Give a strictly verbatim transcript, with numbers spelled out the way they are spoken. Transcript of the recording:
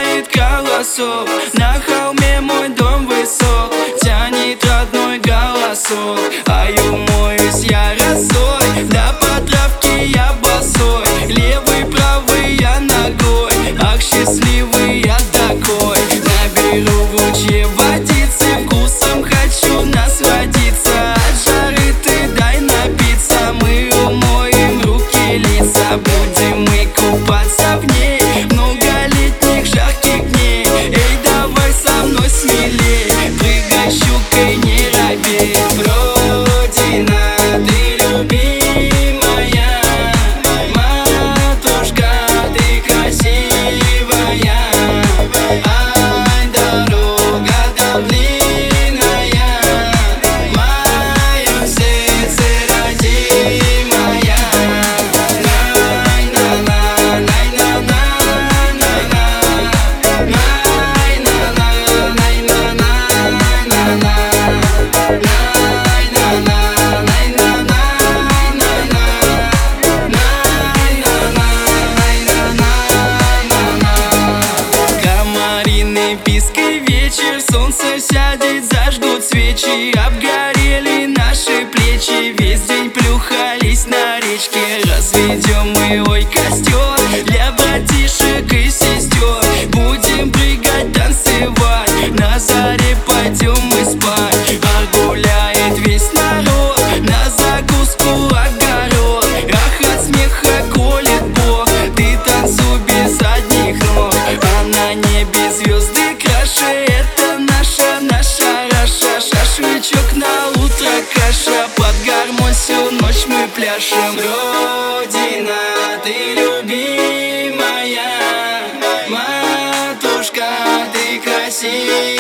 гуляет колосок. На холме мой дом высок, тянет родной голосок. А я умоюсь я росой, да по травке я босой. Левый, правый я ногой, ах, счастливый я такой. Наберу в ручье водицы, вкусом хочу насладиться. От жары ты дай напиться, мы умоем руки, лица. Будем мы купаться в ней много летних жарких дней. Эй, давай со мной смелей, прыгай щукой, не робей. Родина, ты любимая, матушка, ты красивая. Ай, дорога там длинная, в моем сердце родимая. Най на на, най на на, най на, най на на, най на на, най на, най на на, най на на, най на на. Комариный писк и вечер, солнце сядет, зажгут свечи. Обгорели наши плечи, весь день плюхались на речке. Разведем мы, ой, костер для братишек и сестер. Будем прыгать, танцевать, на заре пойдем мы спать. А гуляет весь народ, на закуску огород. Ах, от смеха колет бок, ты танцуй без задних ног. А на небе звезды краше, это наша, наша раша. Шашлычок на утро, каша, под гармонь всю ночь мы пляшем. Родина, ты любимая, матушка, ты красивая.